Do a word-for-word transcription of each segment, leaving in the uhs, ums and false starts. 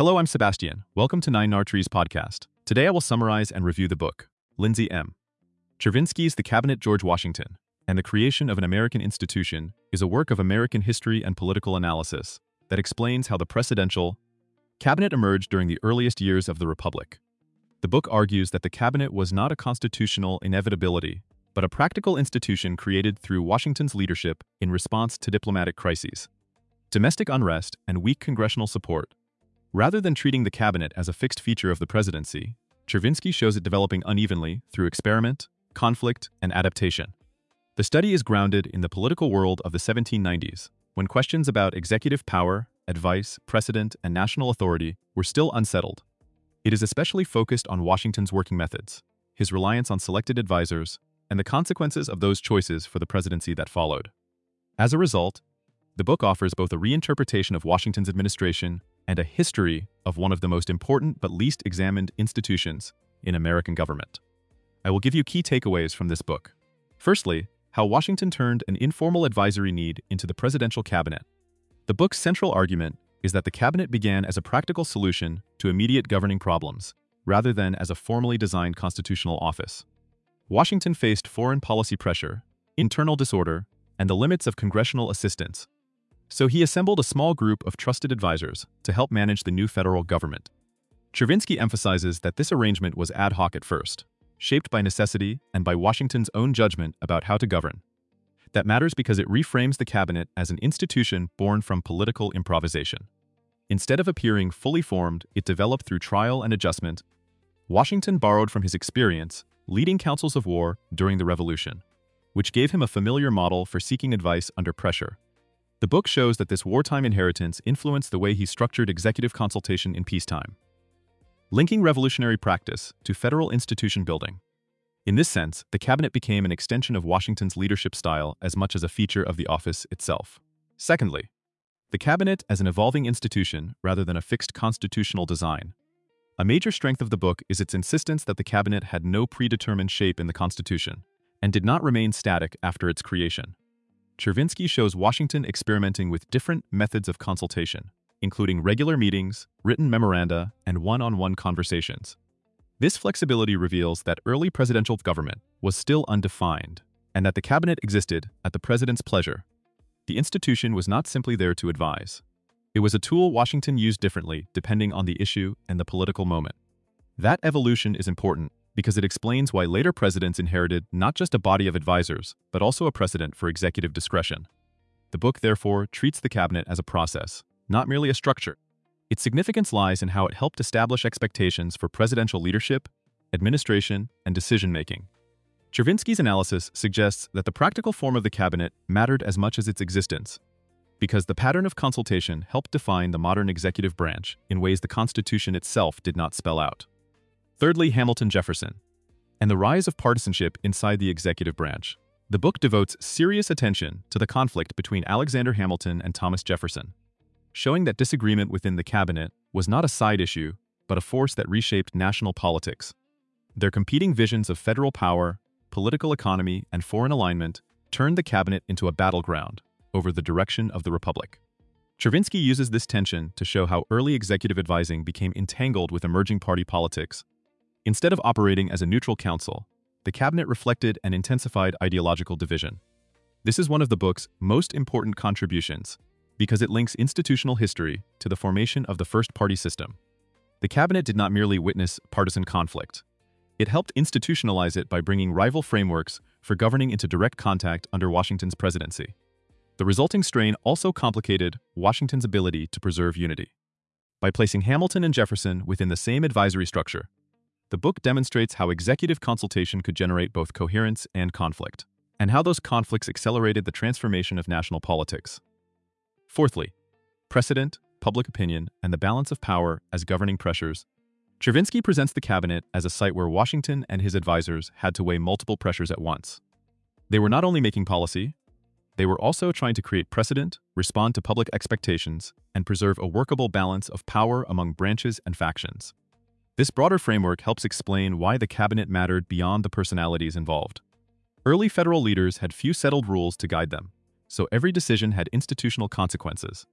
Hello, I'm Sebastian. Welcome to Nine Nartrees podcast. Today I will summarize and review the book, Lindsay M. Chervinsky's The Cabinet George Washington and the Creation of an American Institution is a work of American history and political analysis that explains how the presidential cabinet emerged during the earliest years of the Republic. The book argues that the cabinet was not a constitutional inevitability, but a practical institution created through Washington's leadership in response to diplomatic crises, domestic unrest, and weak congressional support. Rather than treating the cabinet as a fixed feature of the presidency, Chervinsky shows it developing unevenly through experiment, conflict, and adaptation. The study is grounded in the political world of the seventeen nineties, when questions about executive power, advice, precedent, and national authority were still unsettled. It is especially focused on Washington's working methods, his reliance on selected advisors, and the consequences of those choices for the presidency that followed. As a result, the book offers both a reinterpretation of Washington's administration and a history of one of the most important but least examined institutions in American government. I will give you key takeaways from this book. Firstly, how Washington turned an informal advisory need into the presidential cabinet. The book's central argument is that the cabinet began as a practical solution to immediate governing problems, rather than as a formally designed constitutional office. Washington faced foreign policy pressure, internal disorder, and the limits of congressional assistance. So he assembled a small group of trusted advisors to help manage the new federal government. Chervinsky emphasizes that this arrangement was ad hoc at first, shaped by necessity and by Washington's own judgment about how to govern. That matters because it reframes the cabinet as an institution born from political improvisation. Instead of appearing fully formed, it developed through trial and adjustment. Washington borrowed from his experience leading councils of war during the Revolution, which gave him a familiar model for seeking advice under pressure. The book shows that this wartime inheritance influenced the way he structured executive consultation in peacetime, linking revolutionary practice to federal institution building. In this sense, the cabinet became an extension of Washington's leadership style as much as a feature of the office itself. Secondly, the cabinet as an evolving institution rather than a fixed constitutional design. A major strength of the book is its insistence that the cabinet had no predetermined shape in the Constitution and did not remain static after its creation. Chervinsky shows Washington experimenting with different methods of consultation, including regular meetings, written memoranda, and one-on-one conversations. This flexibility reveals that early presidential government was still undefined, and that the cabinet existed at the president's pleasure. The institution was not simply there to advise. It was a tool Washington used differently depending on the issue and the political moment. That evolution is important because it explains why later presidents inherited not just a body of advisors, but also a precedent for executive discretion. The book, therefore, treats the cabinet as a process, not merely a structure. Its significance lies in how it helped establish expectations for presidential leadership, administration, and decision-making. Chervinsky's analysis suggests that the practical form of the cabinet mattered as much as its existence, because the pattern of consultation helped define the modern executive branch in ways the Constitution itself did not spell out. Thirdly, Hamilton Jefferson, and the rise of partisanship inside the executive branch. The book devotes serious attention to the conflict between Alexander Hamilton and Thomas Jefferson, showing that disagreement within the cabinet was not a side issue, but a force that reshaped national politics. Their competing visions of federal power, political economy, and foreign alignment turned the cabinet into a battleground over the direction of the Republic. Chervinsky uses this tension to show how early executive advising became entangled with emerging party politics. Instead of operating as a neutral council, the cabinet reflected an intensified ideological division. This is one of the book's most important contributions because it links institutional history to the formation of the first party system. The cabinet did not merely witness partisan conflict. It helped institutionalize it by bringing rival frameworks for governing into direct contact under Washington's presidency. The resulting strain also complicated Washington's ability to preserve unity. By placing Hamilton and Jefferson within the same advisory structure, the book demonstrates how executive consultation could generate both coherence and conflict, and how those conflicts accelerated the transformation of national politics. Fourthly, precedent, public opinion, and the balance of power as governing pressures. Chervinsky presents the cabinet as a site where Washington and his advisors had to weigh multiple pressures at once. They were not only making policy, they were also trying to create precedent, respond to public expectations, and preserve a workable balance of power among branches and factions. This broader framework helps explain why the cabinet mattered beyond the personalities involved. Early federal leaders had few settled rules to guide them, so every decision had institutional consequences.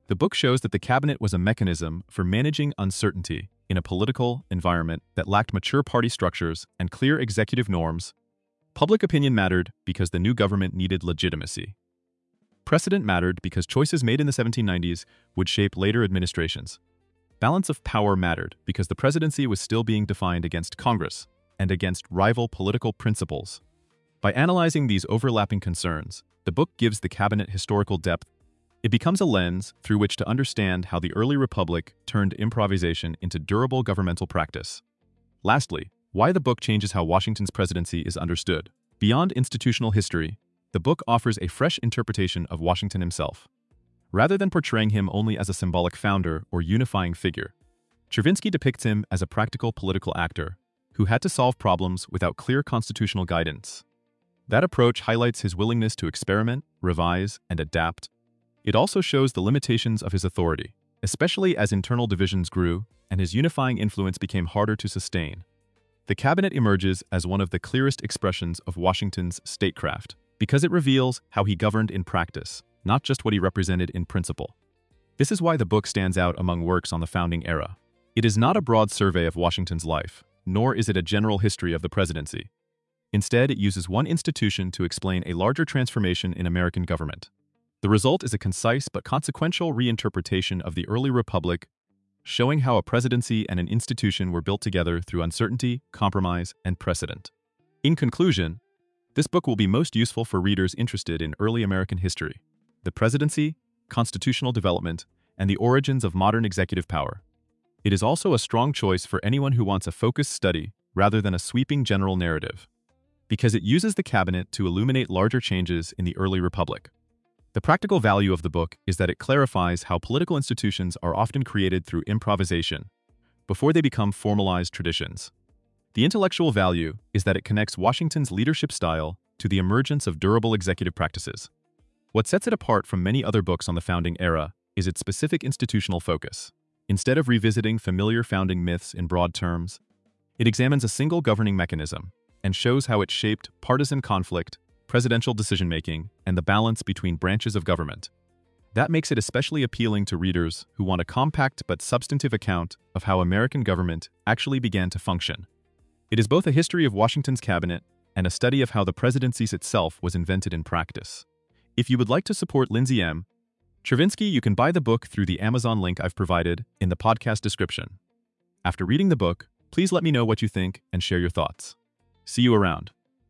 The book shows that the cabinet was a mechanism for managing uncertainty in a political environment that lacked mature party structures and clear executive norms. Public opinion mattered because the new government needed legitimacy. Precedent mattered because choices made in the seventeen nineties would shape later administrations. Balance of power mattered because the presidency was still being defined against Congress and against rival political principles. By analyzing these overlapping concerns, the book gives the cabinet historical depth. It becomes a lens through which to understand how the early republic turned improvisation into durable governmental practice. Lastly, why the book changes how Washington's presidency is understood. Beyond institutional history, the book offers a fresh interpretation of Washington himself. Rather than portraying him only as a symbolic founder or unifying figure, Chervinsky depicts him as a practical political actor who had to solve problems without clear constitutional guidance. That approach highlights his willingness to experiment, revise, and adapt. It also shows the limitations of his authority, especially as internal divisions grew and his unifying influence became harder to sustain. The cabinet emerges as one of the clearest expressions of Washington's statecraft because it reveals how he governed in practice, not just what he represented in principle. This is why the book stands out among works on the founding era. It is not a broad survey of Washington's life, nor is it a general history of the presidency. Instead, it uses one institution to explain a larger transformation in American government. The result is a concise but consequential reinterpretation of the early republic, showing how a presidency and an institution were built together through uncertainty, compromise, and precedent. In conclusion, this book will be most useful for readers interested in early American history, the presidency, constitutional development, and the origins of modern executive power. It is also a strong choice for anyone who wants a focused study rather than a sweeping general narrative, because it uses the cabinet to illuminate larger changes in the early republic. The practical value of the book is that it clarifies how political institutions are often created through improvisation before they become formalized traditions. The intellectual value is that it connects Washington's leadership style to the emergence of durable executive practices. What sets it apart from many other books on the founding era is its specific institutional focus. Instead of revisiting familiar founding myths in broad terms, it examines a single governing mechanism and shows how it shaped partisan conflict, presidential decision-making, and the balance between branches of government. That makes it especially appealing to readers who want a compact but substantive account of how American government actually began to function. It is both a history of Washington's cabinet and a study of how the presidency itself was invented in practice. If you would like to support Lindsay M. Chervinsky, you can buy the book through the Amazon link I've provided in the podcast description. After reading the book, please let me know what you think and share your thoughts. See you around.